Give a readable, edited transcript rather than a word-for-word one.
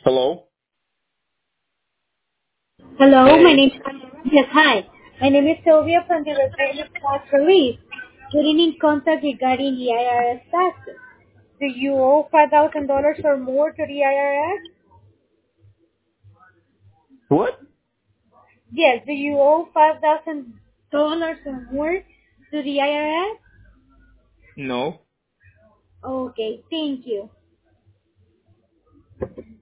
Hello? Hello, my Hey. name is yes, hi. My name is Sylvia from the Republic Tax Relief. Getting in contact regarding the IRS taxes. Do you owe $5,000 or more to the IRS? What? Yes, do you owe $5,000 or more to the IRS? No. Okay, thank you.